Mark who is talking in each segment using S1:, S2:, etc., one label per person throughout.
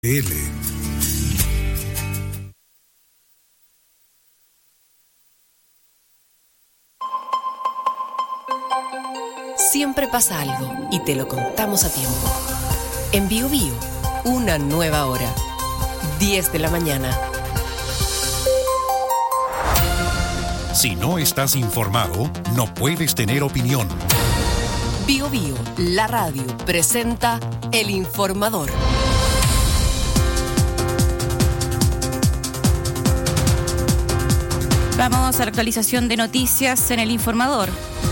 S1: L.
S2: Siempre pasa algo y te lo contamos a tiempo. En Bio Bio, una nueva hora. 10 de la mañana.
S1: Si no estás informado, no puedes tener opinión.
S2: Bio Bio, la radio, presenta El Informador.
S3: Vamos a la actualización de noticias en El Informador.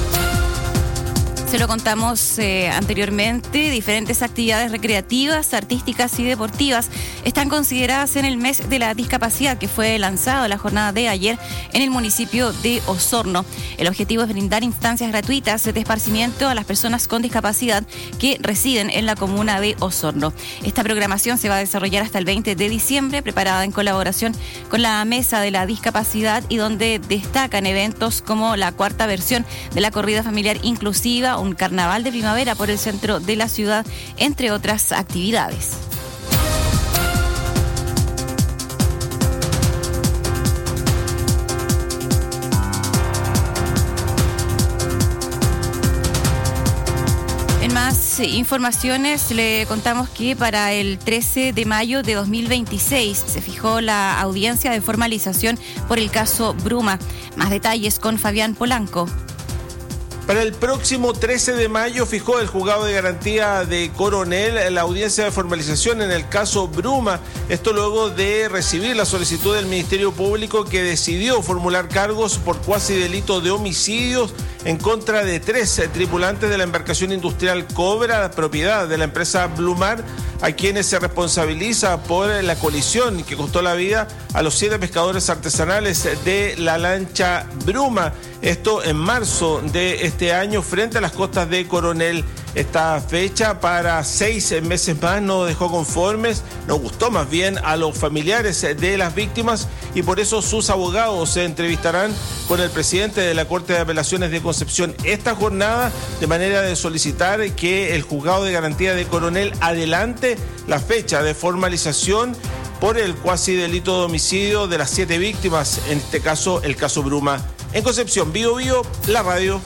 S3: Se lo contamos anteriormente, diferentes actividades recreativas, artísticas y deportivas están consideradas en el mes de la discapacidad que fue lanzado la jornada de ayer en el municipio de Osorno. El objetivo es brindar instancias gratuitas de esparcimiento a las personas con discapacidad que residen en la comuna de Osorno. Esta programación se va a desarrollar hasta el 20 de diciembre, preparada en colaboración con la Mesa de la Discapacidad y donde destacan eventos como la cuarta versión de la corrida familiar inclusiva, un carnaval de primavera por el centro de la ciudad, entre otras actividades. En más informaciones le contamos que para el 13 de mayo de 2026 se fijó la audiencia de formalización por el caso Bruma. Más detalles con Fabián Polanco.
S4: Para el próximo 13 de mayo fijó el juzgado de garantía de Coronel la audiencia de formalización en el caso Bruma. Esto luego de recibir la solicitud del Ministerio Público, que decidió formular cargos por cuasi delito de homicidios en contra de 3 tripulantes de la embarcación industrial Cobra, propiedad de la empresa Blumar, a quienes se responsabiliza por la colisión que costó la vida a los 7 pescadores artesanales de la lancha Bruma. Esto en marzo de este año frente a las costas de Coronel. Esta fecha para 6 meses más no dejó conformes, no gustó más bien a los familiares de las víctimas, y por eso sus abogados se entrevistarán con el presidente de la Corte de Apelaciones de Concepción esta jornada, de manera de solicitar que el juzgado de garantía de Coronel adelante la fecha de formalización por el cuasi delito de homicidio de las 7 víctimas, en este caso el caso Bruma. En Concepción, Bio Bio, la radio.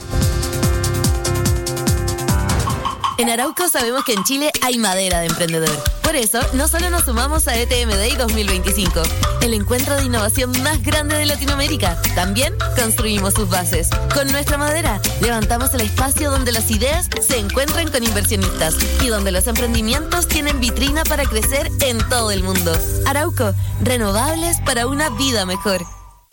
S5: En Arauco sabemos que en Chile hay madera de emprendedor. Por eso, no solo nos sumamos a ETM Day 2025, el encuentro de innovación más grande de Latinoamérica, también construimos sus bases. Con nuestra madera, levantamos el espacio donde las ideas se encuentran con inversionistas y donde los emprendimientos tienen vitrina para crecer en todo el mundo. Arauco, renovables para una vida mejor.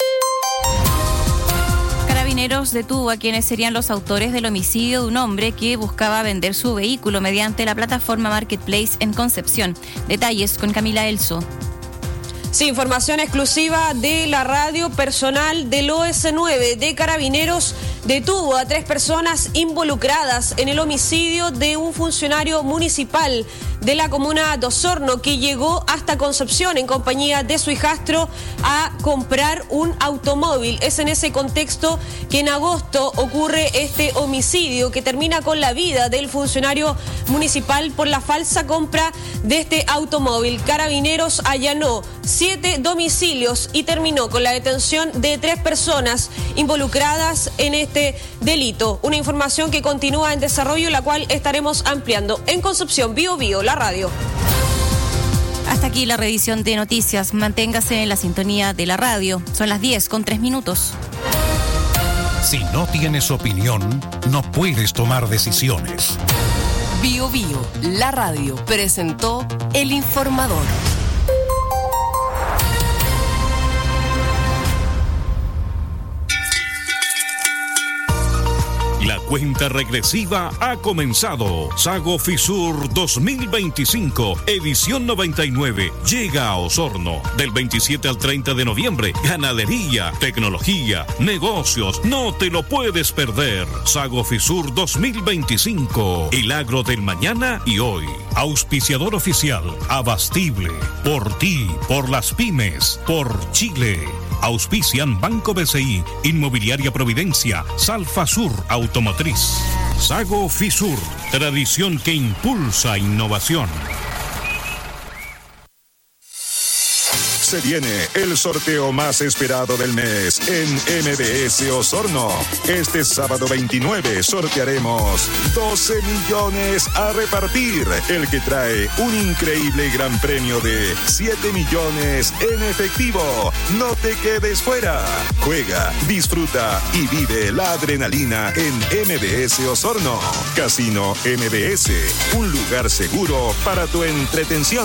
S3: Carabineros detuvo a quienes serían los autores del homicidio de un hombre que buscaba vender su vehículo mediante la plataforma Marketplace en Concepción. Detalles con Camila Elso.
S6: Sí, información exclusiva de la radio. Personal del OS9 de Carabineros detuvo a 3 personas involucradas en el homicidio de un funcionario municipal de la comuna de Osorno, que llegó hasta Concepción en compañía de su hijastro a comprar un automóvil. Es en ese contexto que en agosto ocurre este homicidio que termina con la vida del funcionario municipal por la falsa compra de este automóvil. Carabineros allanó 7 domicilios y terminó con la detención de 3 personas involucradas en este delito. Una información que continúa en desarrollo, la cual estaremos ampliando. En Concepción, Bio Bio, la radio.
S3: Hasta aquí la revisión de noticias. Manténgase en la sintonía de la radio. Son las 10:03.
S1: Si no tienes opinión, no puedes tomar decisiones.
S2: Bio Bio, la radio, presentó El Informador.
S7: La cuenta regresiva ha comenzado. Sago Fisur 2025, edición 99, llega a Osorno. Del 27 al 30 de noviembre. Ganadería, tecnología, negocios, no te lo puedes perder. Sago Fisur 2025, el agro del mañana y hoy. Auspiciador oficial, Abastible. Por ti, por las pymes, por Chile. Auspician Banco BCI, Inmobiliaria Providencia, Salfa Sur Automotriz. Sago Fisur, tradición que impulsa innovación.
S8: Se viene el sorteo más esperado del mes en MBS Osorno. Este sábado 29 sortearemos 12 millones a repartir, el que trae un increíble gran premio de 7 millones en efectivo. No te quedes fuera. Juega, disfruta y vive la adrenalina en MBS Osorno. Casino MBS, un lugar seguro para tu entretención.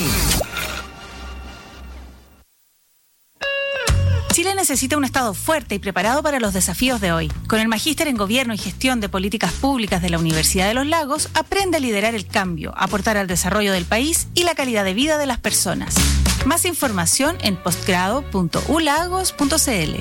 S9: Chile necesita un Estado fuerte y preparado para los desafíos de hoy. Con el Magíster en Gobierno y Gestión de Políticas Públicas de la Universidad de Los Lagos, aprende a liderar el cambio, aportar al desarrollo del país y la calidad de vida de las personas. Más información en postgrado.ulagos.cl.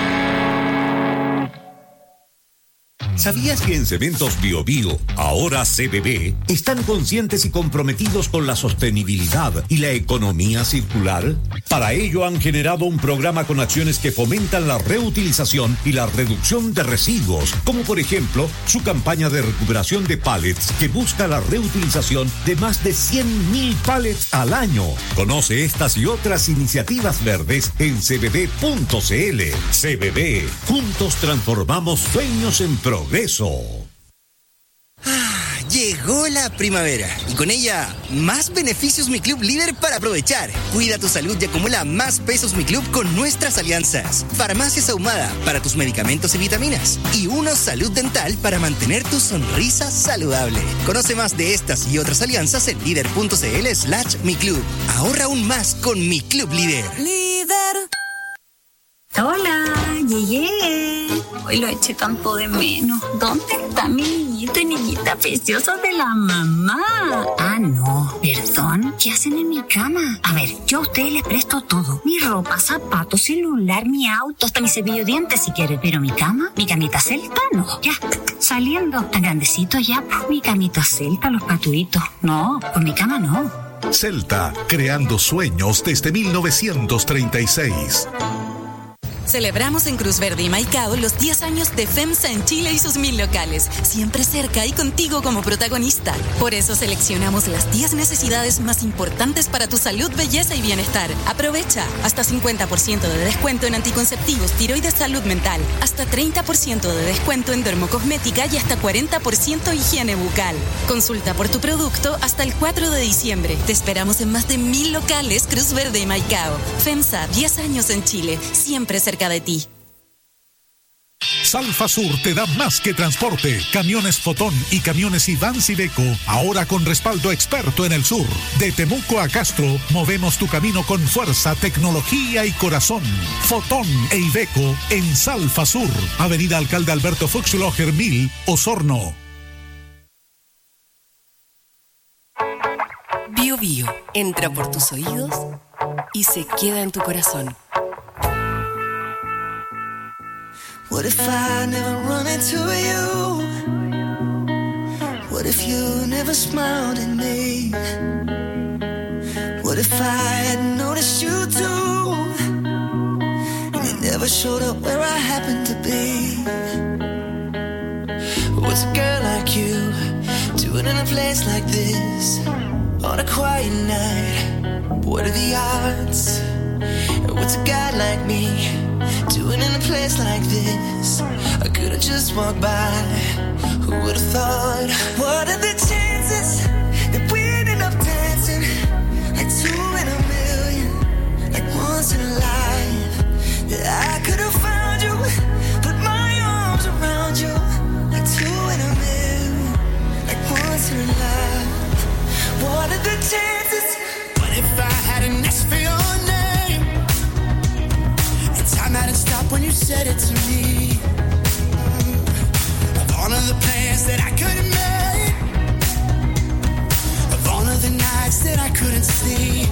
S1: ¿Sabías que en Cementos BioBio, ahora CBB, están conscientes y comprometidos con la sostenibilidad y la economía circular? Para ello han generado un programa con acciones que fomentan la reutilización y la reducción de residuos, como por ejemplo su campaña de recuperación de pallets que busca la reutilización de más de 100.000 pallets al año. Conoce estas y otras iniciativas verdes en cbb.cl. CBB, juntos transformamos sueños en progreso.
S10: Llegó la primavera y con ella más beneficios Mi Club Líder para aprovechar. Cuida tu salud y acumula más pesos Mi Club con nuestras alianzas. Farmacias Ahumada para tus medicamentos y vitaminas. Y Uno Salud Dental para mantener tu sonrisa saludable. Conoce más de estas y otras alianzas en líder.cl/Mi Club. Ahorra aún más con Mi Club Líder.
S11: Líder. Hola, llegué. Hoy lo eché tanto de menos. ¿Dónde está mi niñito y niñita preciosa de la mamá? Ah, no, perdón. ¿Qué hacen en mi cama? A ver, yo a ustedes les presto todo. Mi ropa, zapatos, celular, mi auto, hasta mi cepillo de dientes si quieren. Pero mi cama, mi camita celta, no. Ya, saliendo. Tan grandecito ya, pues mi camita celta, los patuitos. No, pues mi cama no.
S12: Celta, creando sueños desde 1936.
S13: Celebramos en Cruz Verde y Maicao los 10 años de FEMSA en Chile y sus 1000 locales, siempre cerca y contigo como protagonista. Por eso seleccionamos las 10 necesidades más importantes para tu salud, belleza y bienestar. Aprovecha hasta 50% de descuento en anticonceptivos, tiroides, salud mental, hasta 30% de descuento en dermocosmética y hasta 40% higiene bucal. Consulta por tu producto hasta el 4 de diciembre. Te esperamos en más de 1000 locales Cruz Verde y Maicao. FEMSA, 10 años en Chile, siempre cerca de ti.
S12: Salfa Sur te da más que transporte. Camiones Fotón y camiones Ivans Iveco, ahora con respaldo experto en el sur. De Temuco a Castro, movemos tu camino con fuerza, tecnología y corazón. Fotón e Iveco en Salfa Sur, Avenida Alcalde Alberto Fuchsloger 1000, Osorno.
S2: Bio Bio entra por tus oídos y se queda en tu corazón.
S14: What if I never run into you? What if you never smiled at me? What if I had noticed you too, and you never showed up where I happened to be? What's a girl like you doing in a place like this on a quiet night? What are the odds? What's a guy like me doing in a place like this? I could've just walked by. Who would've thought? What are the chances that we ended up dancing like 2 in a million, like once in a life? That I could've found you, put my arms around you, like 2 in a million, like once in a life. What are the chances? What if I hadn't asked for your name? Time hadn't stopped when you said it to me. Of all of the plans that I could have made, of all of the nights that I couldn't sleep.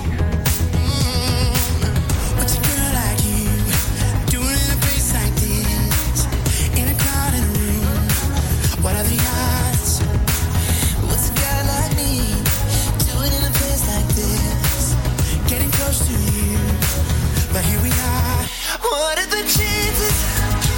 S14: What's a girl like you doing in a place like this, in a crowded room? What are the odds? What's a guy like me doing in a place like this, getting close to you? But here we are. What are the chances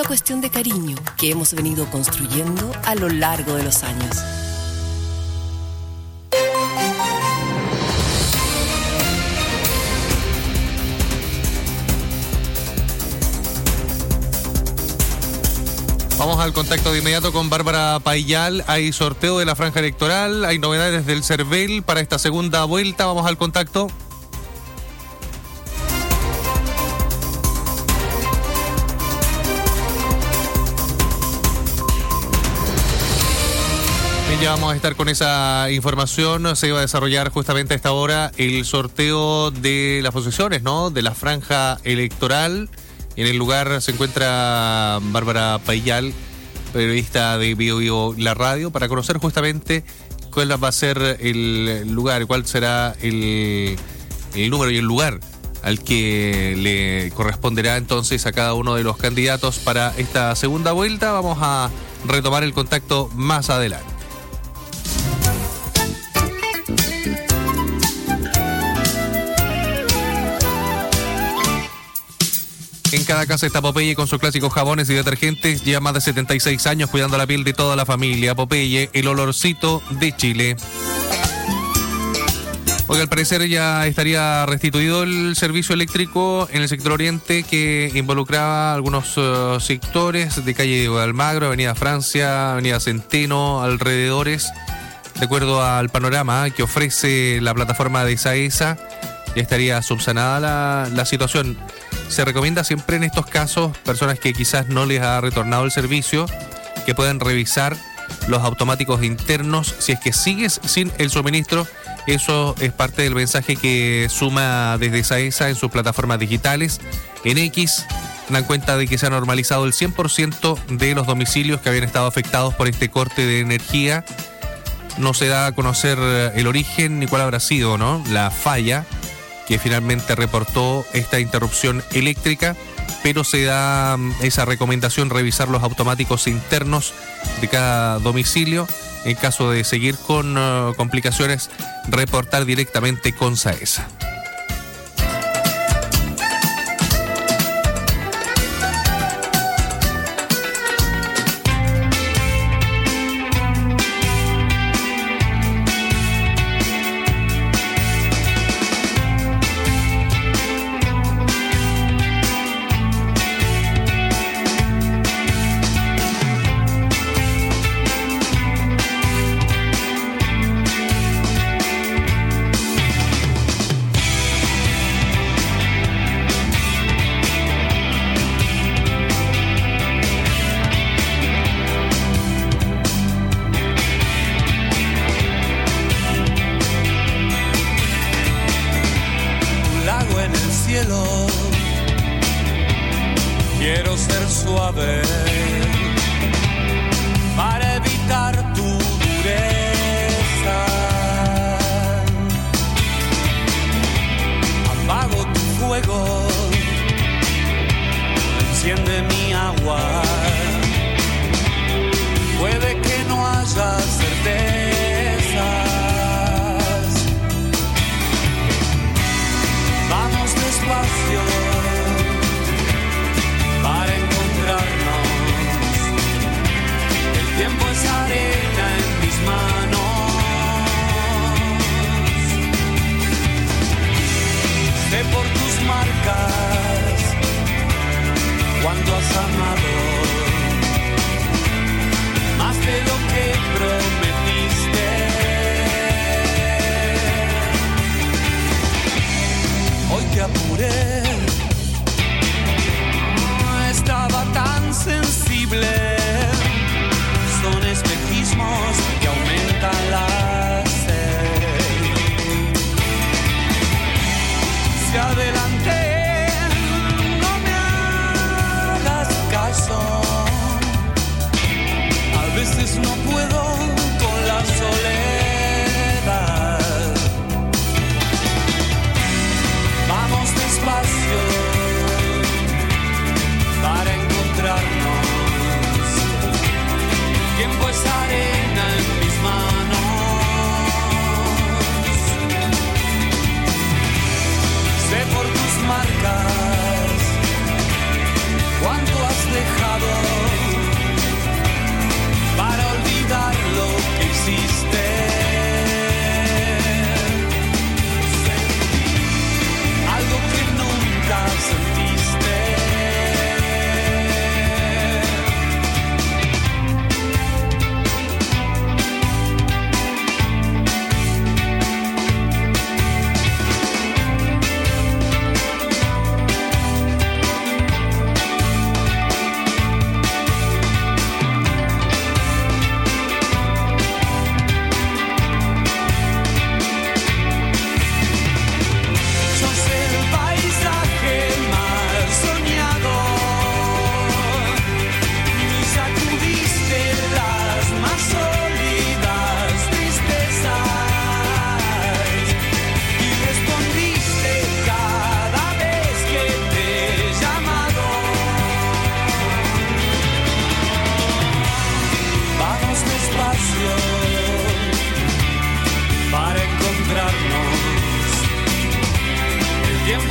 S2: cuestión de cariño que hemos venido construyendo a lo largo de los años.
S15: Vamos al contacto de inmediato con Bárbara Payal. Hay sorteo de la franja electoral, hay novedades del CERVEL para esta segunda vuelta. Vamos al contacto. Bien, ya vamos a estar con esa información. Se iba a desarrollar justamente a esta hora el sorteo de las posiciones, ¿no?, de la franja electoral. En el lugar se encuentra Bárbara Payal, periodista de Bio Bio La Radio, para conocer justamente cuál va a ser el lugar, cuál será el número y el lugar al que le corresponderá entonces a cada uno de los candidatos para esta segunda vuelta. Vamos a retomar el contacto más adelante. En cada casa está Popeye con sus clásicos jabones y detergentes. Lleva más de 76 años cuidando la piel de toda la familia. Popeye, el olorcito de Chile. Hoy al parecer ya estaría restituido el servicio eléctrico en el sector oriente, que involucraba algunos sectores de calle Almagro, Avenida Francia, Avenida Centeno, alrededores. De acuerdo al panorama que ofrece la plataforma de SAESA, ya estaría subsanada la situación. Se recomienda siempre en estos casos, personas que quizás no les ha retornado el servicio, que puedan revisar los automáticos internos si es que sigues sin el suministro. Eso es parte del mensaje que suma desde SAESA en sus plataformas digitales. En X dan cuenta de que se ha normalizado el 100% de los domicilios que habían estado afectados por este corte de energía. No se da a conocer el origen ni cuál habrá sido, ¿no?, la falla que finalmente reportó esta interrupción eléctrica, pero se da esa recomendación: revisar los automáticos internos de cada domicilio. En caso de seguir con complicaciones, reportar directamente con SAESA.
S16: Quiero ser suave para evitar tu dureza. Apago tu fuego, enciende mi agua. Puede que no haya certezas. Vamos despacio para encontrarnos. El tiempo es arena en mis manos. Sé por tus marcas cuánto has amado, más de lo que prometiste. Hoy te apuré, estaba tan sensible. Son espejismos que aumentan la sed. Si adelanté, no me hagas caso. A veces no puedo con la soledad. Vamos despacio para encontrarnos. Tiempo es arena en mi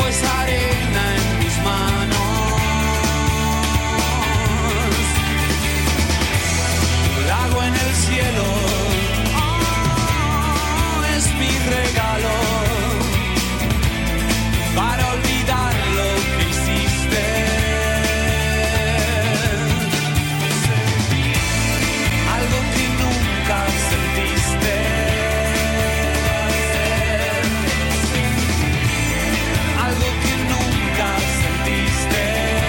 S16: es arena en mis manos. Lago en el cielo, oh, es mi regalo para olvidar lo que hiciste. Algo que nunca sentiste. Algo que nunca sentiste.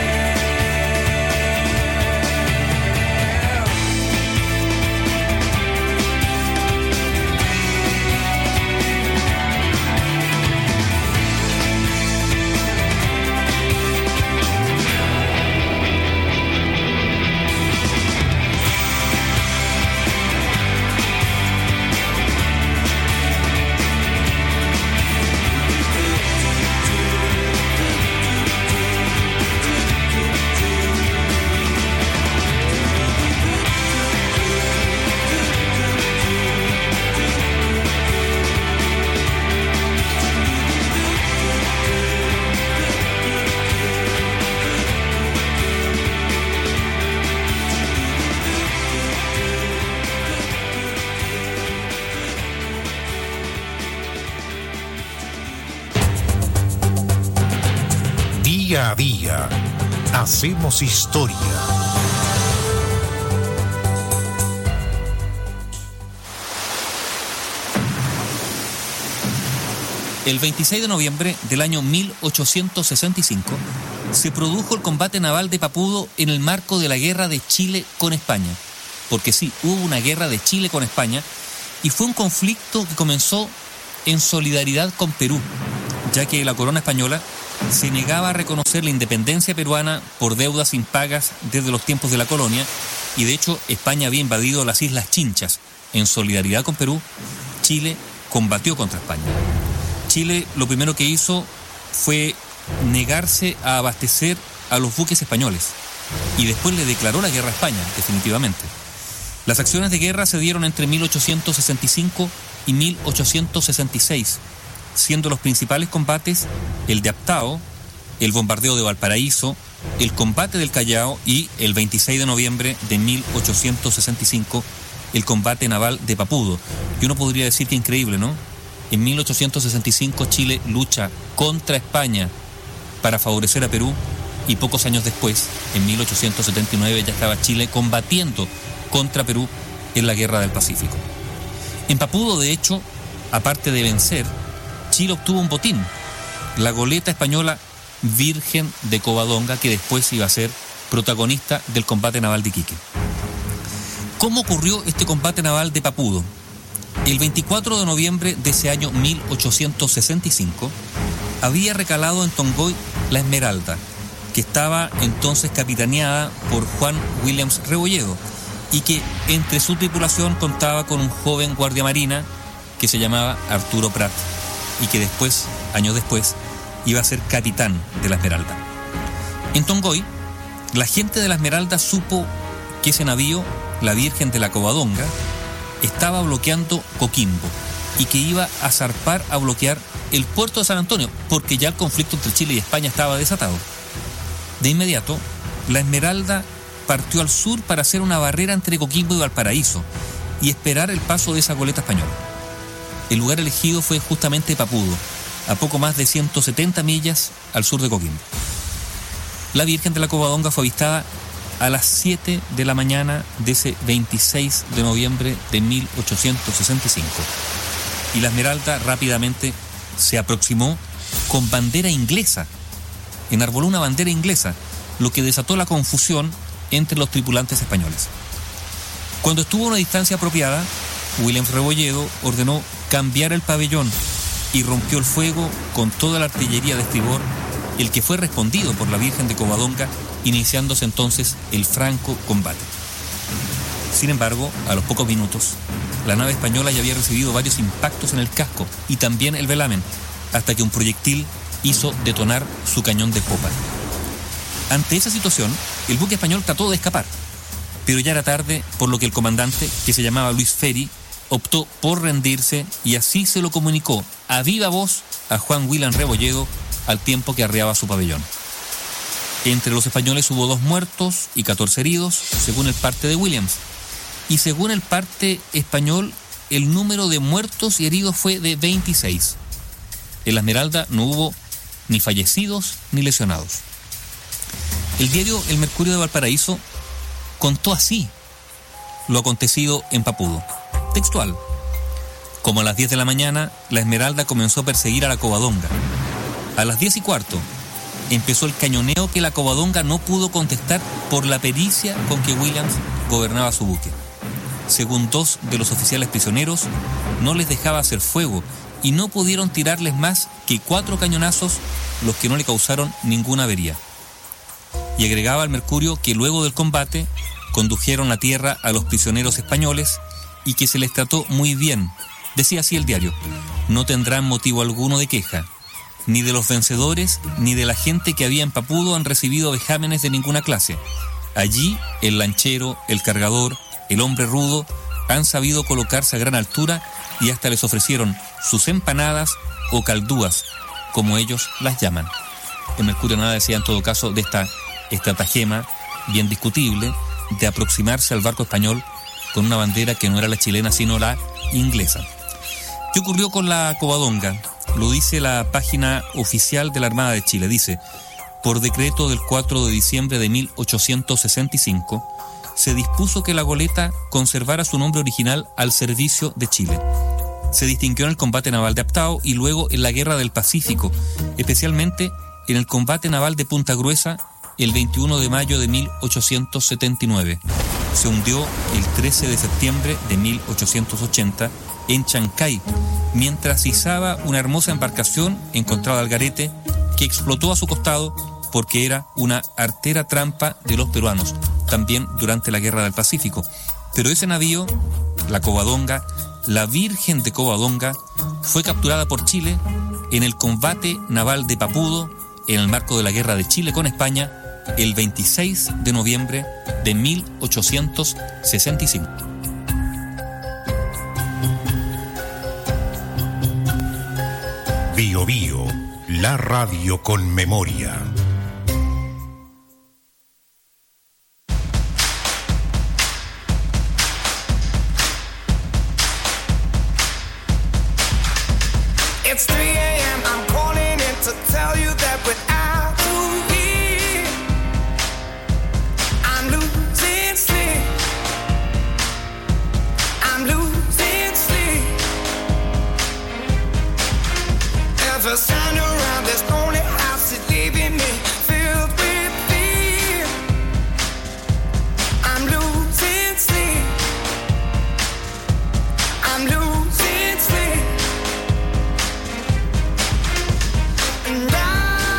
S12: Día a día, hacemos historia.
S17: El 26 de noviembre del año 1865 se produjo el combate naval de Papudo en el marco de la guerra de Chile con España. Porque sí, hubo una guerra de Chile con España y fue un conflicto que comenzó en solidaridad con Perú, ya que la corona española se negaba a reconocer la independencia peruana por deudas impagas desde los tiempos de la colonia, y de hecho España había invadido las Islas Chinchas. En solidaridad con Perú, Chile combatió contra España. Chile lo primero que hizo fue negarse a abastecer a los buques españoles y después le declaró la guerra a España, definitivamente. Las acciones de guerra se dieron entre 1865 y 1866, siendo los principales combates el de Aptao, el bombardeo de Valparaíso, el combate del Callao y el 26 de noviembre de 1865, el combate naval de Papudo. Y uno podría decir que increíble, ¿no? En 1865 Chile lucha contra España para favorecer a Perú y pocos años después, en 1879, ya estaba Chile combatiendo contra Perú en la Guerra del Pacífico. En Papudo, de hecho, aparte de vencer, Chile obtuvo un botín, la goleta española Virgen de Covadonga, que después iba a ser protagonista del combate naval de Iquique. ¿Cómo ocurrió este combate naval de Papudo? El 24 de noviembre de ese año 1865 había recalado en Tongoy la Esmeralda, que estaba entonces capitaneada por Juan Williams Rebolledo y que entre su tripulación contaba con un joven guardia marina que se llamaba Arturo Prat y que después, años después, iba a ser capitán de la Esmeralda. En Tongoy, la gente de la Esmeralda supo que ese navío, la Virgen de la Covadonga, estaba bloqueando Coquimbo y que iba a zarpar a bloquear el puerto de San Antonio, porque ya el conflicto entre Chile y España estaba desatado. De inmediato, la Esmeralda partió al sur para hacer una barrera entre Coquimbo y Valparaíso y esperar el paso de esa goleta española. El lugar elegido fue justamente Papudo, a poco más de 170 millas al sur de Coquimbo. La Virgen de la Covadonga fue avistada a las 7 de la mañana de ese 26 de noviembre de 1865. Y la Esmeralda rápidamente se aproximó con bandera inglesa, enarboló una bandera inglesa, lo que desató la confusión entre los tripulantes españoles. Cuando estuvo a una distancia apropiada, William Rebolledo ordenó cambiar el pabellón y rompió el fuego con toda la artillería de estribor, el que fue respondido por la Virgen de Covadonga, iniciándose entonces el franco combate. Sin embargo, a los pocos minutos, la nave española ya había recibido varios impactos en el casco y también el velamen, hasta que un proyectil hizo detonar su cañón de popa. Ante esa situación, el buque español trató de escapar, pero ya era tarde, por lo que el comandante, que se llamaba Luis Ferry, optó por rendirse y así se lo comunicó a viva voz a Juan William Rebolledo, al tiempo que arreaba su pabellón. Entre los españoles hubo 2 muertos y 14 heridos, según el parte de Williams. Y según el parte español, el número de muertos y heridos fue de 26. En la Esmeralda no hubo ni fallecidos ni lesionados. El diario El Mercurio de Valparaíso contó así lo acontecido en Papudo. Textual: como a las 10 de la mañana, la Esmeralda comenzó a perseguir a la Covadonga. A las 10:15 empezó el cañoneo que la Covadonga no pudo contestar por la pericia con que Williams gobernaba su buque. Según 2 de los oficiales prisioneros, no les dejaba hacer fuego y no pudieron tirarles más que 4 cañonazos, los que no le causaron ninguna avería. Y agregaba al Mercurio que luego del combate condujeron a tierra a los prisioneros españoles y que se les trató muy bien. Decía así el diario: no tendrán motivo alguno de queja. Ni de los vencedores ni de la gente que había en Papudo han recibido vejámenes de ninguna clase. Allí el lanchero, el cargador, el hombre rudo han sabido colocarse a gran altura y hasta les ofrecieron sus empanadas o caldúas, como ellos las llaman. El Mercurio nada decía en todo caso de esta estratagema bien discutible de aproximarse al barco español con una bandera que no era la chilena sino la inglesa. ¿Qué ocurrió con la Covadonga? Lo dice la página oficial de la Armada de Chile. Dice: por decreto del 4 de diciembre de 1865, se dispuso que la goleta conservara su nombre original al servicio de Chile. Se distinguió en el combate naval de Aptao y luego en la Guerra del Pacífico, especialmente en el combate naval de Punta Gruesa el 21 de mayo de 1879. Se hundió el 13 de septiembre de 1880 en Chancay, mientras izaba una hermosa embarcación encontrada al garete que explotó a su costado porque era una artera trampa de los peruanos, también durante la Guerra del Pacífico. Pero ese navío, la Covadonga, la Virgen de Covadonga, fue capturada por Chile en el combate naval de Papudo en el marco de la Guerra de Chile con España el 26 de noviembre de 1865.
S12: Bio Bio, la radio con memoria.
S14: It's 3 a.m. I'm calling in to tell you that without you here, I'm losing sleep. I'm losing sleep. Every sound around, there's only house is leaving me filled with fear. I'm losing sleep. I'm losing sleep. And I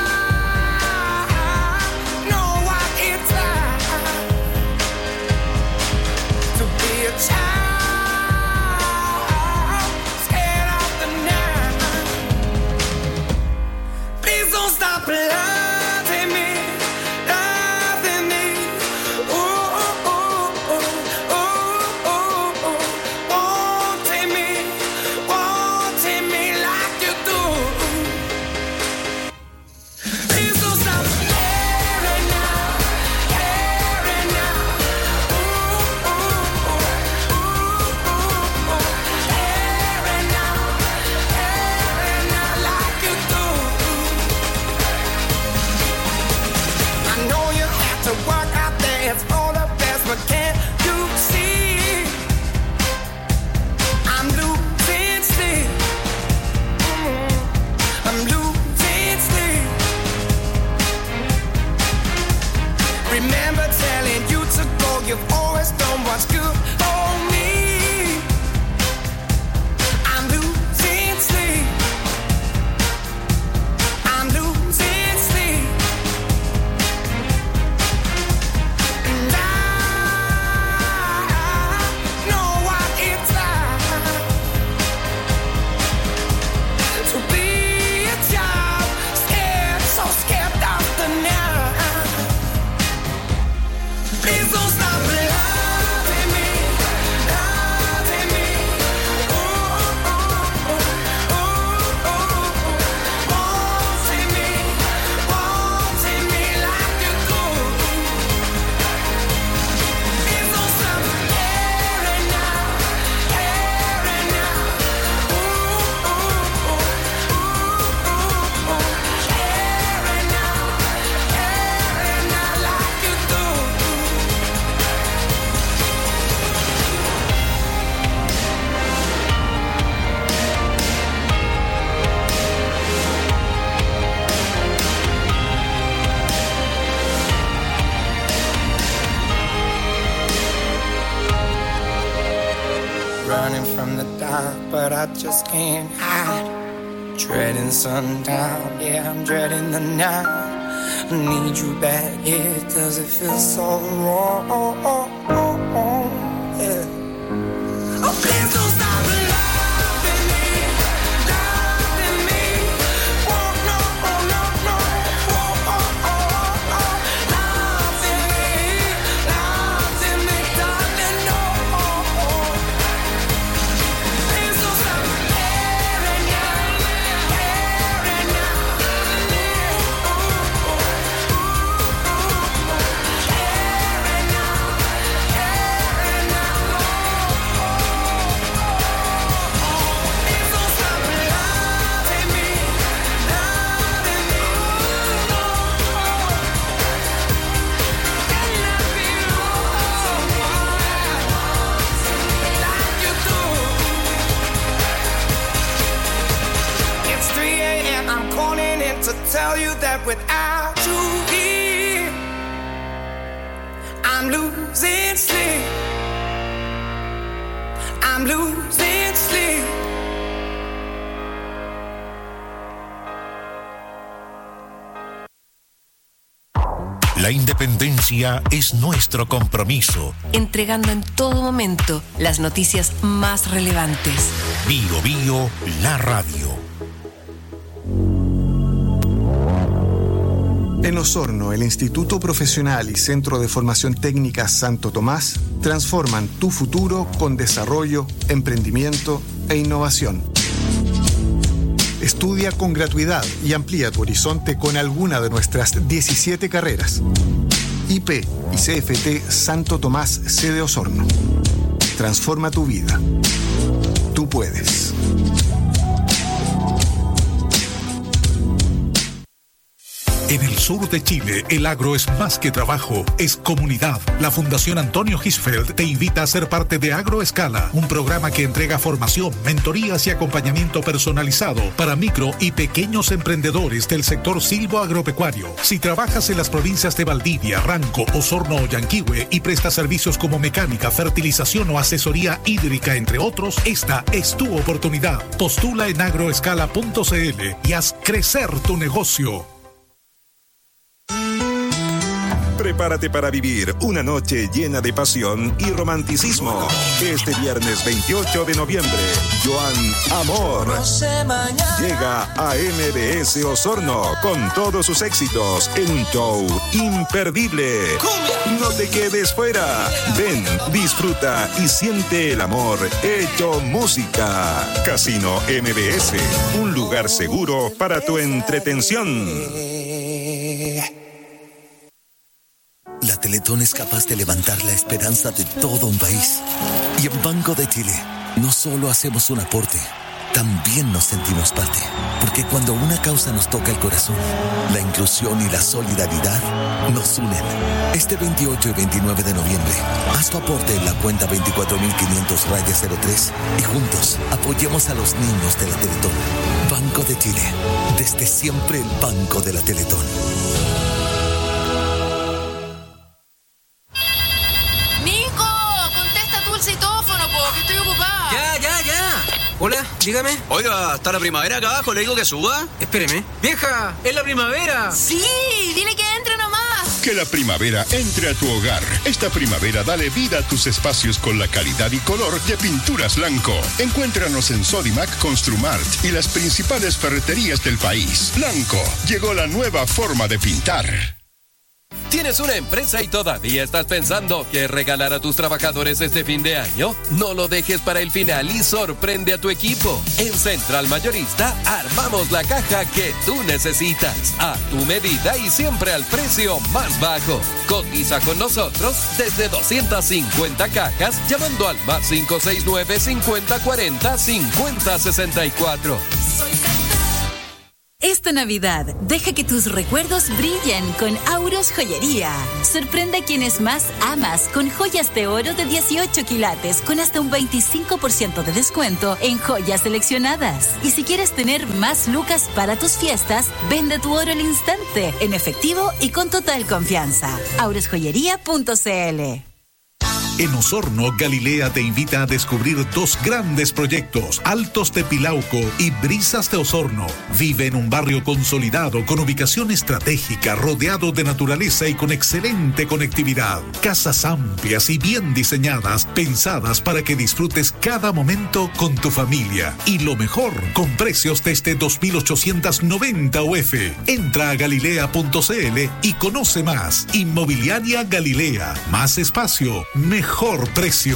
S14: running from the dark, but I just can't hide. Dreading sundown, yeah, I'm dreading the night. I need you back, yeah, does it feel so wrong? Yeah. Oh, please don't stop loving me, loving me. Oh, no, oh, no, no. Oh, oh, oh, oh. Loving me, darling, no. Please don't stop caring now, caring now. It's 3 a.m. I'm calling in to tell you that without you here, I'm losing sleep. I'm losing sleep.
S1: La independencia es nuestro compromiso.
S2: Entregando en todo momento las noticias más relevantes.
S1: Bio Bio, la radio.
S18: En Osorno, el Instituto Profesional y Centro de Formación Técnica Santo Tomás transforman tu futuro con desarrollo, emprendimiento e innovación. Estudia con gratuidad y amplía tu horizonte con alguna de nuestras 17 carreras. IP y CFT Santo Tomás, sede Osorno. Transforma tu vida. Tú puedes.
S12: En el sur de Chile, el agro es más que trabajo, es comunidad. La Fundación Antonio Hirschfeld te invita a ser parte de Agroescala, un programa que entrega formación, mentorías y acompañamiento personalizado para micro y pequeños emprendedores del sector silvoagropecuario. Si trabajas en las provincias de Valdivia, Ranco, Osorno o Yanquihue y prestas servicios como mecánica, fertilización o asesoría hídrica, entre otros, esta es tu oportunidad. Postula en agroescala.cl y haz crecer tu negocio.
S8: Prepárate para vivir una noche llena de pasión y romanticismo. Este viernes 28 de noviembre, Joan Amor llega a MBS Osorno con todos sus éxitos en un show imperdible. No te quedes fuera. Ven, disfruta y siente el amor hecho música. Casino MBS, un lugar seguro para tu entretención.
S19: La Teletón es capaz de levantar la esperanza de todo un país. Y en Banco de Chile, no solo hacemos un aporte, también nos sentimos parte. Porque cuando una causa nos toca el corazón, la inclusión y la solidaridad nos unen. Este 28 y 29 de noviembre, haz tu aporte en la cuenta 24.500-03 y juntos apoyemos a los niños de la Teletón. Banco de Chile, desde siempre el Banco de la Teletón.
S20: Hola, dígame.
S21: Oiga, ¿está la primavera acá abajo? ¿Le digo que suba?
S20: Espéreme. ¡Vieja! ¡Es la primavera!
S22: ¡Sí! ¡Dile que entre nomás!
S23: Que la primavera entre a tu hogar. Esta primavera dale vida a tus espacios con la calidad y color de Pinturas Blanco. Encuéntranos en Sodimac, Construmart y las principales ferreterías del país. Blanco, llegó la nueva forma de pintar.
S24: ¿Tienes una empresa y todavía estás pensando qué regalar a tus trabajadores este fin de año? No lo dejes para el final y sorprende a tu equipo. En Central Mayorista armamos la caja que tú necesitas, a tu medida y siempre al precio más bajo. Cotiza con nosotros desde 250 cajas llamando al +569 5040 5064.
S13: Esta Navidad, deja que tus recuerdos brillen con Auros Joyería. Sorprende a quienes más amas con joyas de oro de 18 quilates con hasta un 25% de descuento en joyas seleccionadas. Y si quieres tener más lucas para tus fiestas, vende tu oro al instante, en efectivo y con total confianza. aurosjoyería.cl.
S12: En Osorno, Galilea te invita a descubrir 2 grandes proyectos, Altos de Pilauco y Brisas de Osorno. Vive en un barrio consolidado con ubicación estratégica, rodeado de naturaleza y con excelente conectividad. Casas amplias y bien diseñadas, pensadas para que disfrutes cada momento con tu familia. Y lo mejor, con precios desde 2.890 UF. Entra a galilea.cl y conoce más. Inmobiliaria Galilea. Más espacio, mejor precio.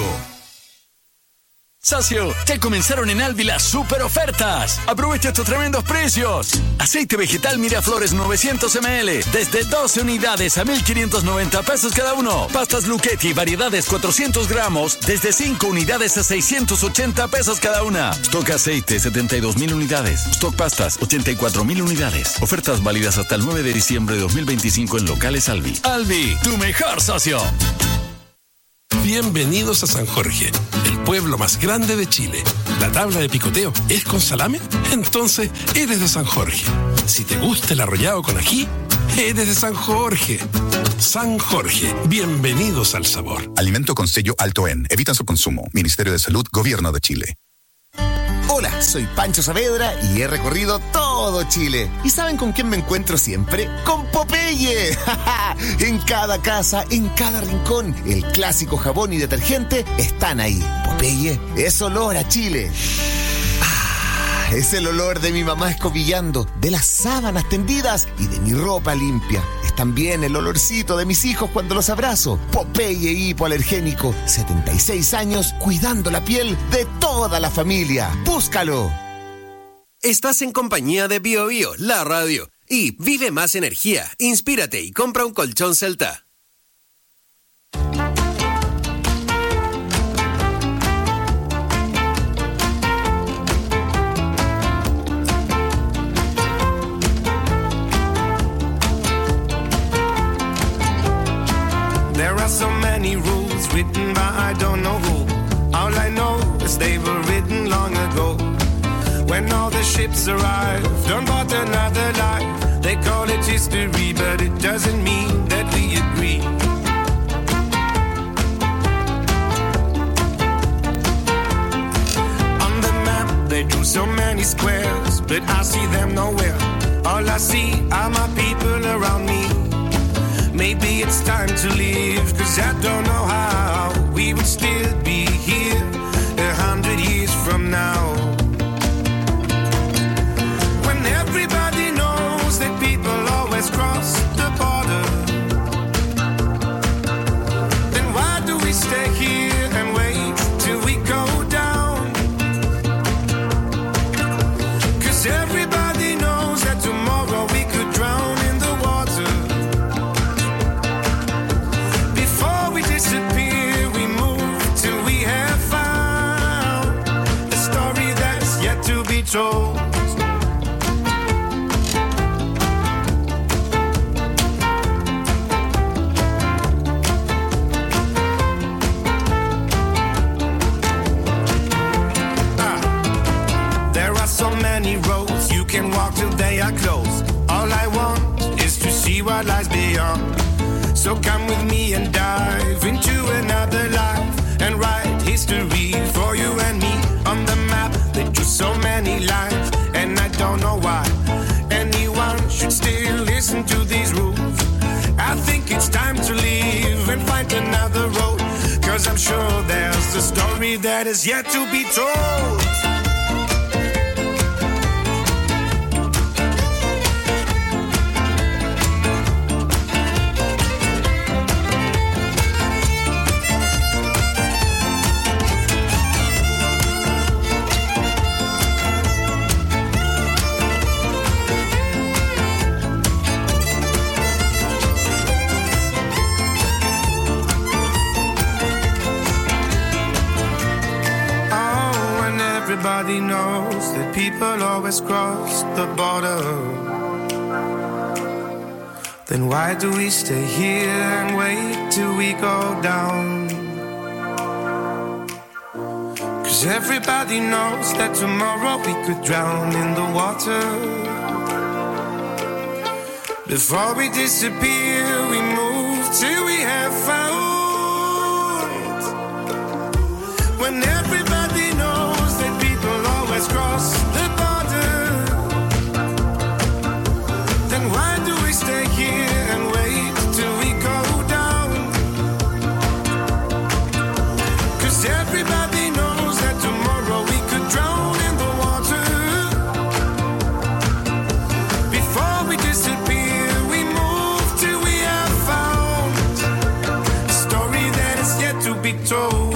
S3: Socio, ya comenzaron en Alvi las super ofertas. Aprovecha estos tremendos precios. Aceite vegetal Miraflores 900 ml, desde 12 unidades a 1.590 pesos cada uno. Pastas Lucchetti, variedades 400 gramos, desde 5 unidades a 680 pesos cada una. Stock aceite, 72.000 unidades. Stock pastas, 84.000 unidades. Ofertas válidas hasta el 9 de diciembre de 2025 en locales Alvi. Alvi, tu mejor socio.
S4: Bienvenidos a San Jorge, el pueblo más grande de Chile. ¿La tabla de picoteo es con salame? Entonces eres de San Jorge. Si te gusta el arrollado con ají, eres de San Jorge. San Jorge, bienvenidos al sabor.
S5: Alimento con sello Alto En. Evitan su consumo. Ministerio de Salud, Gobierno de Chile.
S6: Hola, soy Pancho Saavedra y he recorrido todo Chile. ¿Y saben con quién me encuentro siempre? ¡Con Popeye! En cada casa, en cada rincón, el clásico jabón y detergente están ahí. Popeye es olor a Chile. Es el olor de mi mamá escobillando, de las sábanas tendidas y de mi ropa limpia. Es también el olorcito de mis hijos cuando los abrazo. Popeye hipoalergénico, 76 años cuidando la piel de toda la familia. ¡Búscalo!
S25: Estás en compañía de Bio Bio, la radio. Y vive más energía, inspírate y compra un colchón Celta.
S26: There are so many rules written by I don't know who. All I know is they were written long ago. When all the ships arrived on board another life, they call it history, but it doesn't mean that we agree. On the map they drew so many squares, but I see them nowhere. All I see are my people around me. Maybe it's time to leave, 'cause I don't know how we would still be here 100 years from now. When everybody knows that people always cross the border, then why do we stay here and wait till we go down? 'Cause everybody knows that tomorrow we could drown in the water. Disappear, we move till we have found a story that's yet to be told. There are so many roads you can walk till they are closed. All I want is to see what lies beyond. So come with me and dive into another life and write history for you and me. On the map they drew so many lines, and I don't know why anyone should still listen to these rules. I think it's time to leave and find another road, 'cause I'm sure there's a story that is yet to be told. Everybody knows that people always cross the border. Then why do we stay here and wait till we go down? 'Cause everybody knows that tomorrow we could drown in the water. Before we disappear, we move till we have found when everybody knows that people always cross the border? Then why do we stay here and wait till we go down? 'Cause everybody knows that tomorrow we could drown in the water. Before we disappear, we move till we have found a story that is yet to be told.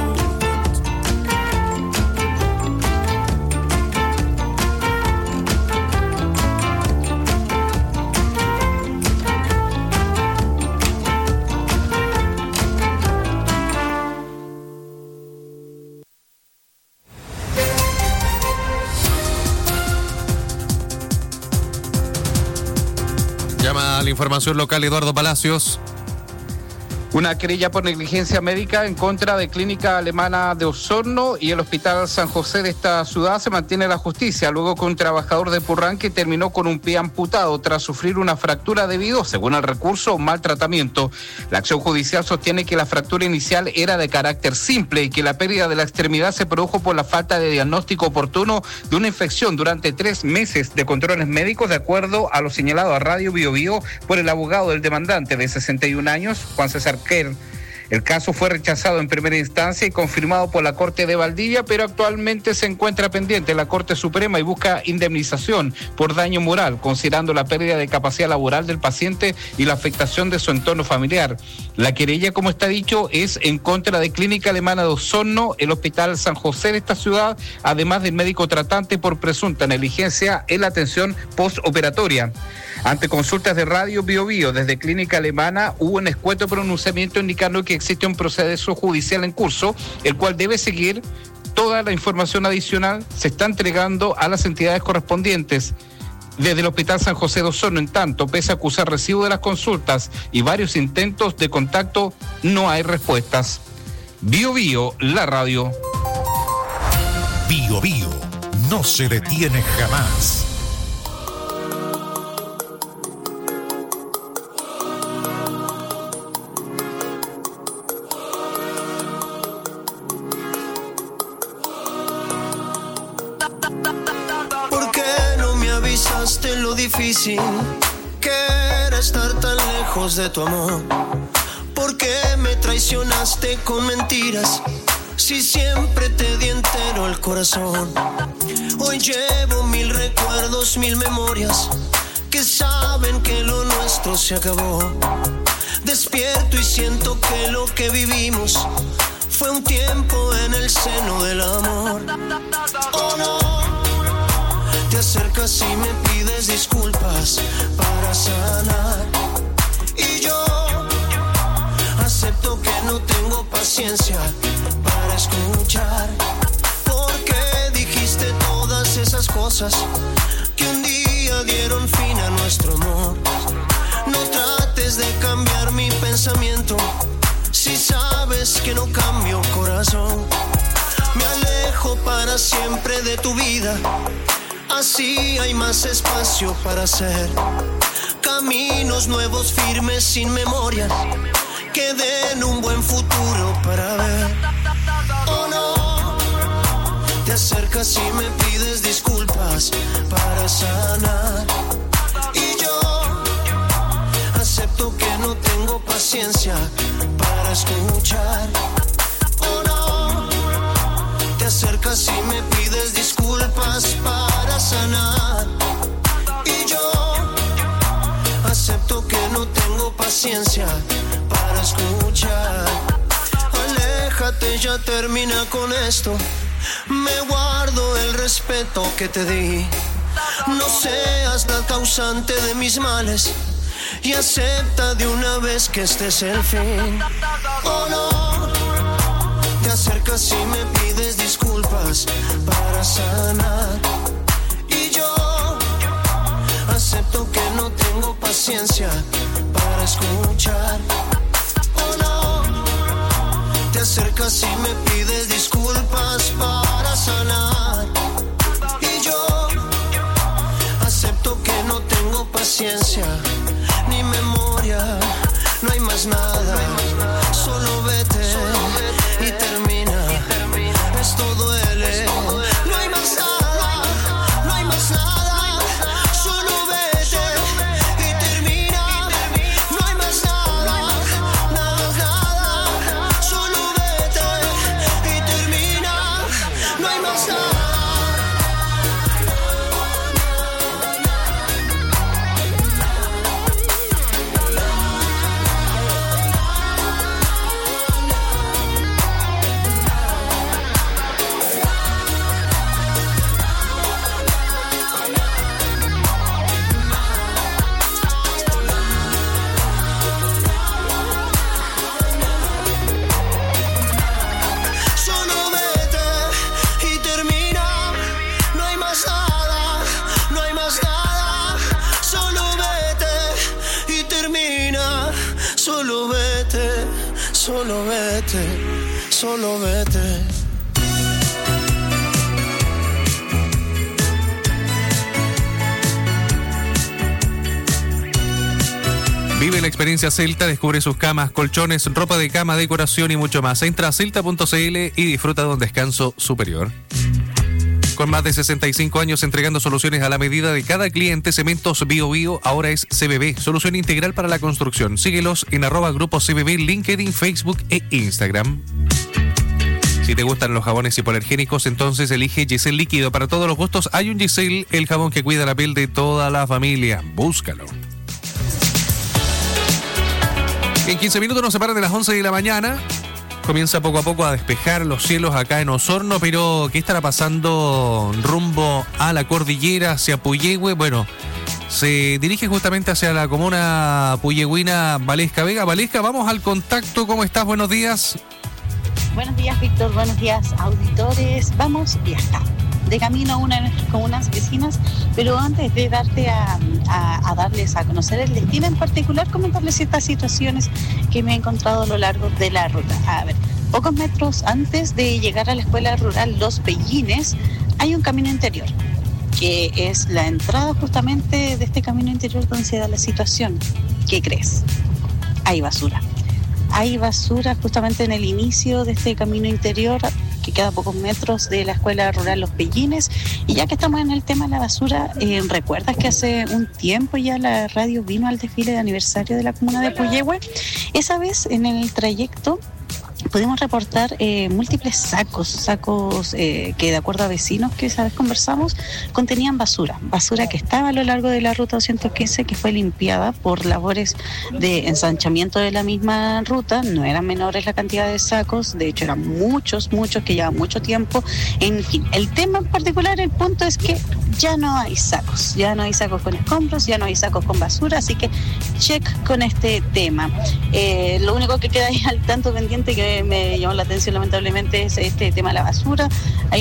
S7: Llama a la información local Eduardo Palacios.
S9: Una querella por negligencia médica en contra de Clínica Alemana de Osorno y el Hospital San José de esta ciudad se mantiene en la justicia, luego que un trabajador de Purranque terminó con un pie amputado tras sufrir una fractura debido, según el recurso, a un mal tratamiento. La acción judicial sostiene que la fractura inicial era de carácter simple y que la pérdida de la extremidad se produjo por la falta de diagnóstico oportuno de una infección durante 3 meses de controles médicos, de acuerdo a lo señalado a Radio Bio Bio por el abogado del demandante de 61 años, Juan César Kerr. El caso fue rechazado en primera instancia y confirmado por la Corte de Valdivia, pero actualmente se encuentra pendiente en la Corte Suprema y busca indemnización por daño moral, considerando la pérdida de capacidad laboral del paciente y la afectación de su entorno familiar. La querella, como está dicho, es en contra de Clínica Alemana de Osorno, el Hospital San José de esta ciudad, además del médico tratante por presunta negligencia en la atención postoperatoria. Ante consultas de Radio Bio Bio desde Clínica Alemana, hubo un escueto pronunciamiento indicando que existe un proceso judicial en curso, el cual debe seguir. Toda la información adicional se está entregando a las entidades correspondientes. Desde el Hospital San José de Osorno, en tanto, pese a acusar recibo de las consultas y varios intentos de contacto, no hay respuestas. Bio Bio, la radio.
S12: Bio Bio, no se detiene jamás.
S14: Lo difícil que era estar tan lejos de tu amor. ¿Por qué me traicionaste con mentiras si siempre te di entero el corazón? Hoy llevo 1000 recuerdos, 1000 memorias que saben que lo nuestro se acabó. Despierto y siento que lo que vivimos fue un tiempo en el seno del amor. Oh no. Te acercas y me pides disculpas para sanar. Y yo acepto que no tengo paciencia para escuchar. Porque dijiste todas esas cosas que un día dieron fin a nuestro amor. No trates de cambiar mi pensamiento si sabes que no cambio, corazón. Me alejo para siempre de tu vida. Así hay más espacio para hacer caminos nuevos, firmes, sin memoria, que den un buen futuro para ver. Oh no, te acercas y me pides disculpas para sanar. Y yo acepto que no tengo paciencia para escuchar. Oh no, te acercas y me pides disculpas para sanar. Y yo acepto que no tengo paciencia para escuchar. Aléjate, ya termina con esto. Me guardo el respeto que te di. No seas la causante de mis males y acepta de una vez que este es el fin. Oh no, te acercas y me pides disculpas para sanar. Y yo acepto que no tengo paciencia para escuchar. Oh no, te acercas y me pides disculpas para sanar. Y yo acepto que no tengo paciencia ni memoria, no hay más nada, solo vete y termina. vete, solo vete.
S7: Vive la experiencia Celta, descubre sus camas, colchones, ropa de cama, decoración y mucho más. Entra a celta.cl y disfruta de un descanso superior. Con más de 65 años entregando soluciones a la medida de cada cliente, Cementos Bio Bio ahora es CBB, solución integral para la construcción. Síguelos en @grupo CBB, LinkedIn, Facebook e Instagram. Si te gustan los jabones hipoalergénicos, entonces elige Giselle Líquido. Para todos los gustos hay un Giselle, el jabón que cuida la piel de toda la familia. Búscalo. En 15 minutos nos separan de las 11 de la mañana. Comienza poco a poco a despejar los cielos acá en Osorno, pero ¿qué estará pasando rumbo a la cordillera, hacia Puyehue? Bueno, se dirige justamente hacia la comuna puyehüina Valesca Vega. Valesca, vamos al contacto. ¿Cómo estás? Buenos días.
S2: Buenos días, Víctor. Buenos días, auditores. Vamos y ya está. De camino a una de nuestras comunas vecinas, pero antes de darte a darles a conocer el destino en particular, comentarles ciertas situaciones que me he encontrado a lo largo de la ruta. A ver, pocos metros antes de llegar a la escuela rural Los Pellines, hay un camino interior, que es la entrada justamente de este camino interior donde se da la situación. ¿Qué crees? Hay basura. Hay basura justamente en el inicio de este camino interior, que queda a pocos metros de la escuela rural Los Pellines. Y ya que estamos en el tema de la basura, ¿recuerdas que hace un tiempo ya la radio vino al desfile de aniversario de la comuna de Puyehue? Esa vez en el trayecto pudimos reportar múltiples sacos que, de acuerdo a vecinos que esa vez conversamos, contenían basura que estaba a lo largo de la ruta 215, que fue limpiada por labores de ensanchamiento de la misma ruta. No eran menores la cantidad de sacos, de hecho eran muchos que llevaban mucho tiempo. En fin, el tema en particular, el punto es que ya no hay sacos con escombros, ya no hay sacos con basura, así que check con este tema. Lo único que queda ahí al tanto pendiente, que me llamó la atención lamentablemente, es este tema de la basura.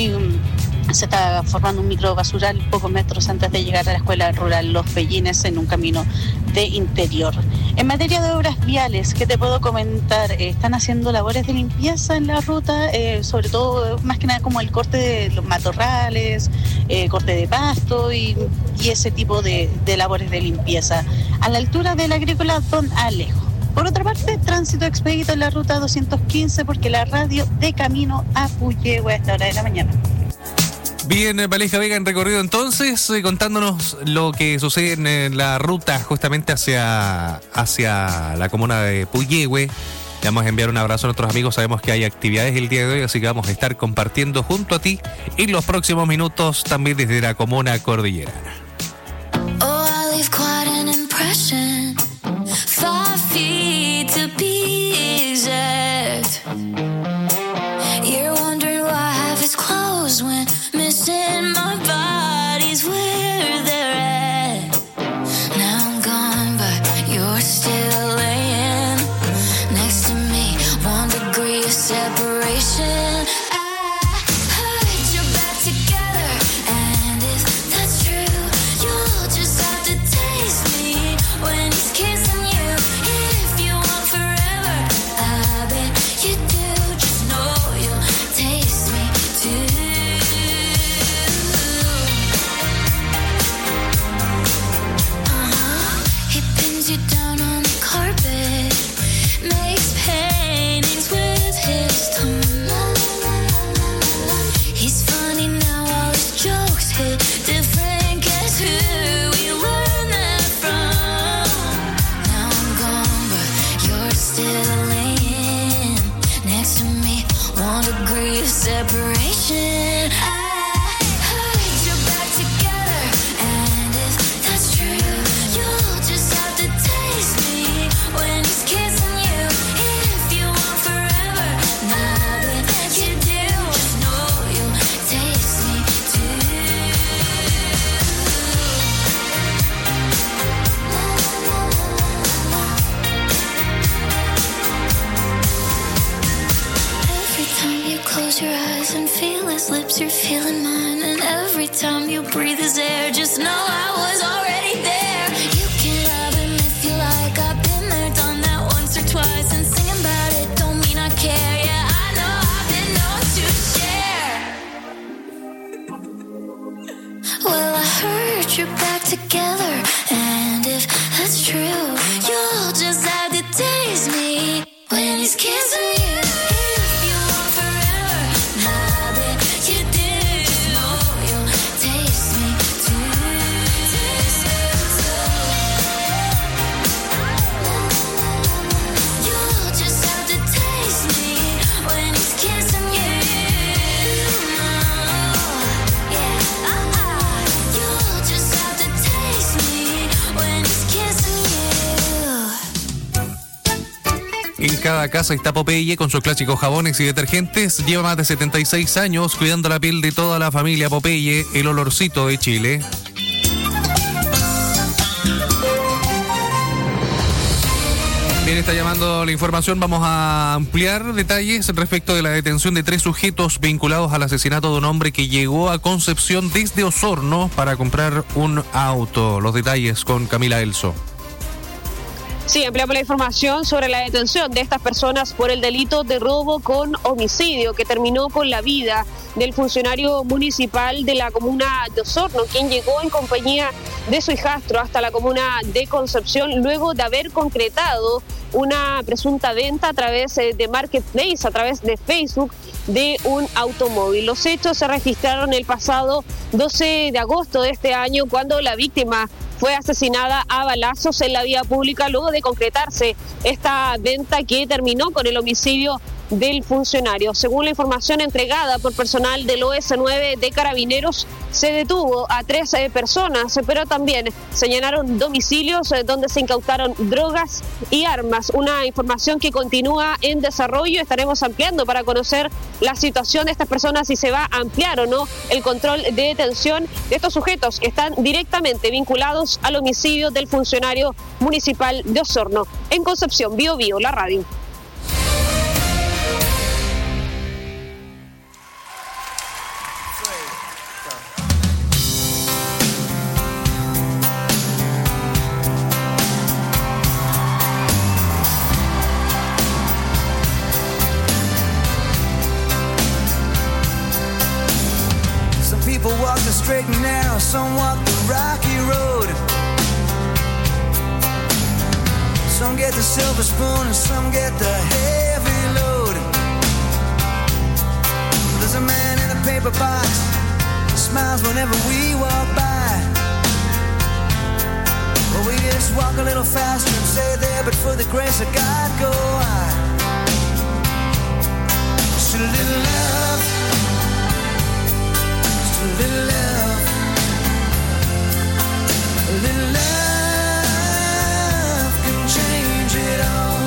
S2: Se está formando un micro basural pocos metros antes de llegar a la escuela rural Los Pellines, en un camino de interior. En materia de obras viales, ¿qué te puedo comentar? Están haciendo labores de limpieza en la ruta, sobre todo, más que nada, como el corte de los matorrales, corte de pasto y ese tipo de labores de limpieza a la altura del agrícola Don Alejo. Por otra parte, tránsito expedito en la ruta 215, porque la radio de camino a Puyehue a esta hora de la mañana.
S7: Bien, Valesca Vega en recorrido entonces, contándonos lo que sucede en la ruta justamente hacia la comuna de Puyehue. Le vamos a enviar un abrazo a nuestros amigos. Sabemos que hay actividades el día de hoy, así que vamos a estar compartiendo junto a ti en los próximos minutos también desde la comuna cordillerana.
S10: Oh, I leave quite an impression. 5 feet to be exact. You're wondering why half is closed when missing my body's where they're at. Now I'm gone, but you're still laying next to me. 1 degree of separation. Separation. Your eyes and feel his lips, you're feeling mine. And every time you breathe his air, just know I was already there. You can have him if you like, I've been there, done that once or twice. And singing about it don't mean I care. you're back together. And if that's true, you'll just have to taste me when he's kissing you. If you want forever, I bet you do. You'll taste me too. Taste me too. You'll just have to taste me when he's kissing you.
S7: En cada casa está Popeye con sus clásicos jabones y detergentes. Lleva más de 76 años cuidando la piel de toda la familia Popeye, el olorcito de Chile. Bien, está llamando la información. Vamos a ampliar detalles respecto de la detención de 3 sujetos vinculados al asesinato de un hombre que llegó a Concepción desde Osorno para comprar un auto. Los detalles con Camila Elso.
S1: Sí, ampliamos la información sobre la detención de estas personas por el delito de robo con homicidio que terminó con la vida del funcionario municipal de la comuna de Osorno, quien llegó en compañía de su hijastro hasta la comuna de Concepción luego de haber concretado una presunta venta a través de Marketplace, a través de Facebook, de un automóvil. Los hechos se registraron el pasado 12 de agosto de este año, cuando la víctima fue asesinada a balazos en la vía pública luego de concretarse esta venta que terminó con el homicidio del funcionario. Según la información entregada por personal del OS9 de Carabineros, se detuvo a 3 personas, pero también señalaron domicilios donde se incautaron drogas y armas. Una información que continúa en desarrollo. Estaremos ampliando para conocer la situación de estas personas, si se va a ampliar o no el control de detención de estos sujetos que están directamente vinculados al homicidio del funcionario municipal de Osorno. En Concepción, Bio Bio, la radio.
S11: Walk the straight and narrow, some walk the rocky road. Some get the silver spoon and some get the heavy load. There's a man in a paper box who smiles whenever we walk by. Well, we just walk a little faster and say there, but for the grace of God, go I. Just a little love, just a little love, a little love can change it all.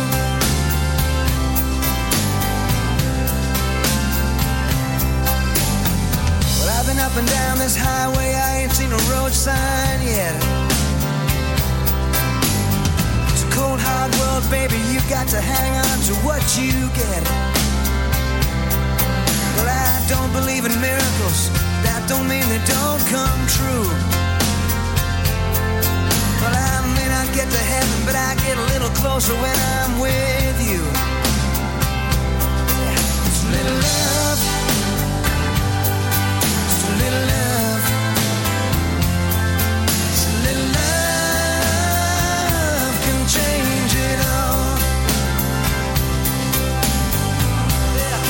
S11: Well, I've been up and down this highway, I ain't seen a road sign yet. It's a cold hard world, baby, you got to hang on to what you get. Well, I don't believe in miracles, that don't mean they don't come true. Well, I may not get to heaven, but I get a little closer when I'm with you. Yeah, it's a little love, it's a little love, it's a little love can change it all. Yeah.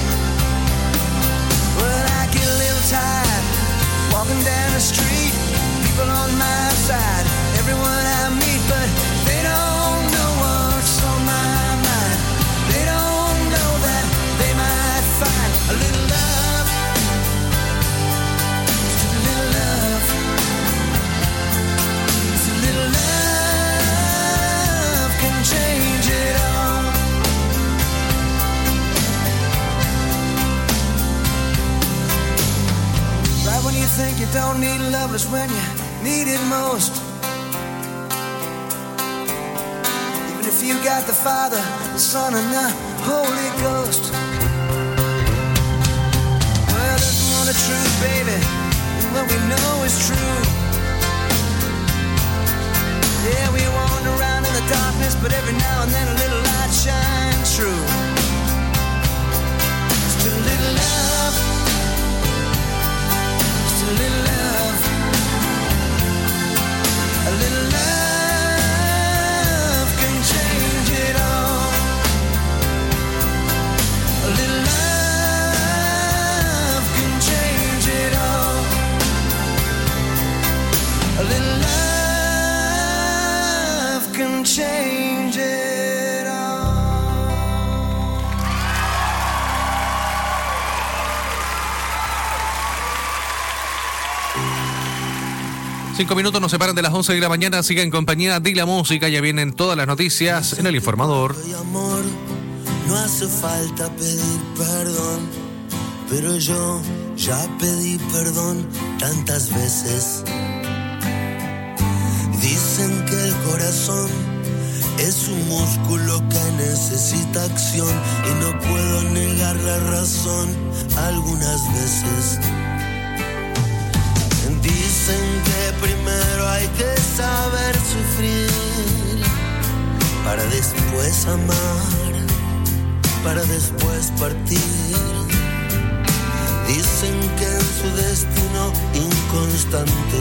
S11: Well, I get a little tired walking down the street, people on my side, everyone I meet, but they don't know what's on my mind. They don't know that they might find a little love, just a little love, just a little love can change it all. Right when you think you don't need love is when you need it most. Even if you got the Father, the Son, and the Holy Ghost. Well, there's more to truth, baby, than what we know is true. Yeah, we wander around in the darkness, but every now and then a little light shines through. Just a little love, just a little love,
S7: 5 minutos nos separan de las 11 de la mañana. Siga en compañía de la música. Ya vienen todas las noticias en el informador.
S14: Amor, no hace falta pedir perdón, pero yo ya pedí perdón tantas veces. Dicen que el corazón es un músculo que necesita acción y no puedo negar la razón algunas veces. Dicen que primero hay que saber sufrir para después amar, para después partir. Dicen que en su destino inconstante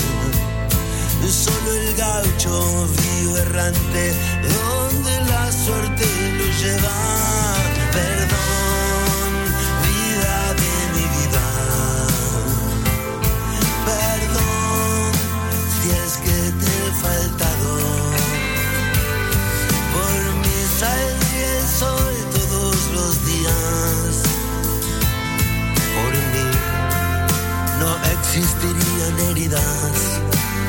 S14: solo el gaucho vive errante, donde la suerte lo lleva. Perdón, vida de mi vida. Perdón, si es que te he faltado. Por mí saldría el sol todos los días. Por mí no existirían heridas.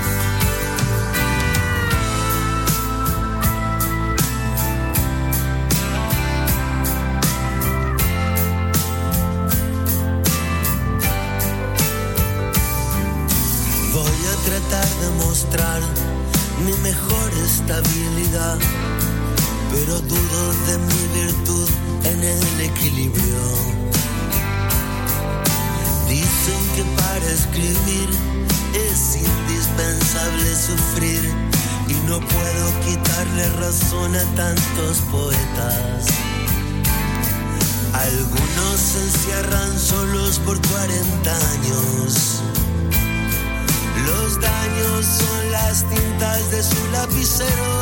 S14: Tratar de mostrar mi mejor estabilidad, pero dudo de mi virtud en el equilibrio. Dicen que para escribir es indispensable sufrir y no puedo quitarle razón a tantos poetas. Algunos se encierran solos por 40 años. Los daños son las tintas de su lapicero.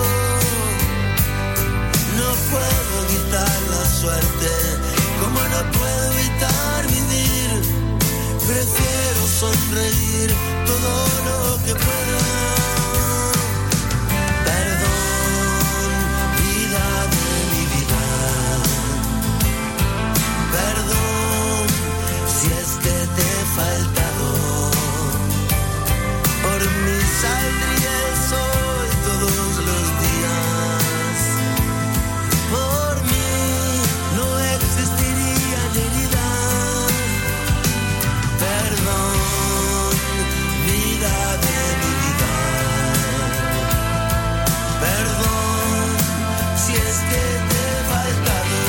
S14: No puedo evitar la suerte, como no puedo evitar vivir. Prefiero sonreír todo lo que pueda. Perdón, vida de mi vida. Perdón, si es que te he faltado. Por mí saldría el sol todos los días. Por mí no existirían heridas. Perdón, vida de mi vida. Perdón, si es que te he faltado.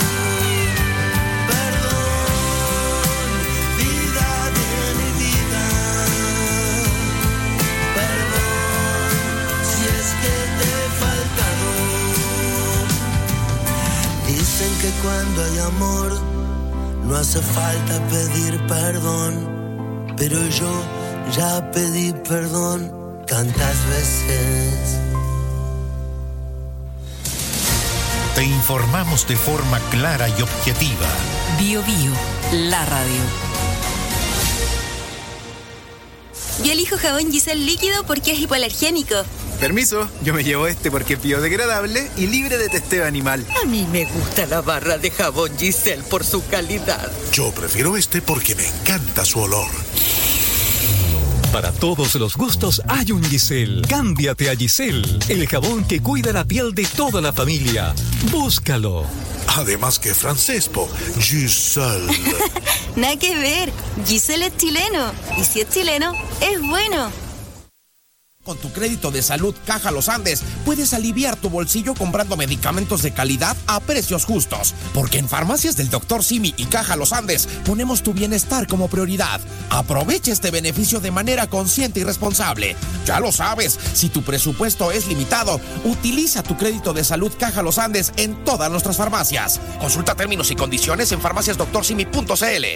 S14: Perdón, vida de mi vida. Dicen que cuando hay amor no hace falta pedir perdón, pero yo ya pedí perdón tantas veces.
S12: Te informamos de forma clara y objetiva.
S13: Bio Bio, la radio.
S22: Yo elijo jabón Giselle líquido porque es hipoalergénico.
S8: Permiso, yo me llevo este porque es biodegradable y libre de testeo animal.
S15: A mí me gusta la barra de jabón Giselle por su calidad.
S12: Yo prefiero este porque me encanta su olor.
S16: Para todos los gustos hay un Giselle. Cámbiate a Giselle, el jabón que cuida la piel de toda la familia. Búscalo.
S12: Además que francés, po. Giselle.
S22: Nada que ver. Giselle es chileno. Y si es chileno, es bueno.
S17: Con tu crédito de salud Caja Los Andes puedes aliviar tu bolsillo comprando medicamentos de calidad a precios justos. Porque en Farmacias del Dr. Simi y Caja Los Andes ponemos tu bienestar como prioridad. Aprovecha este beneficio de manera consciente y responsable. Ya lo sabes, si tu presupuesto es limitado, utiliza tu crédito de salud Caja Los Andes en todas nuestras farmacias. Consulta términos y condiciones en farmaciasdoctorsimi.cl.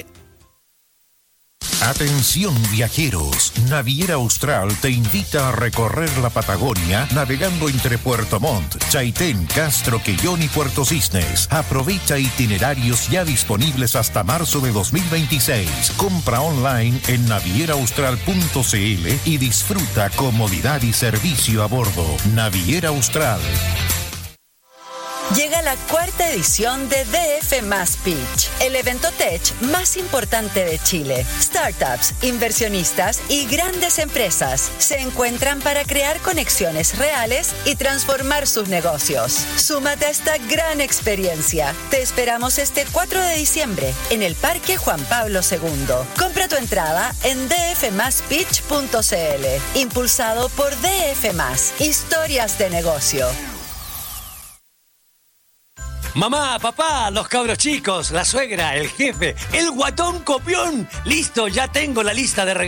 S12: Atención viajeros, Naviera Austral te invita a recorrer la Patagonia navegando entre Puerto Montt, Chaitén, Castro, Quellón y Puerto Cisnes. Aprovecha itinerarios ya disponibles hasta marzo de 2026. Compra online en navieraaustral.cl y disfruta comodidad y servicio a bordo. Naviera Austral.
S18: Llega la 4ª edición de DF Más Pitch, el evento tech más importante de Chile. Startups, inversionistas y grandes empresas se encuentran para crear conexiones reales y transformar sus negocios. Súmate a esta gran experiencia. Te esperamos este 4 de diciembre en el Parque Juan Pablo II. Compra tu entrada en dfmaspitch.cl. Impulsado por DF Más. Historias de negocio.
S19: Mamá, papá, los cabros chicos, la suegra, el jefe, el guatón copión. Listo, ya tengo la lista de regalos.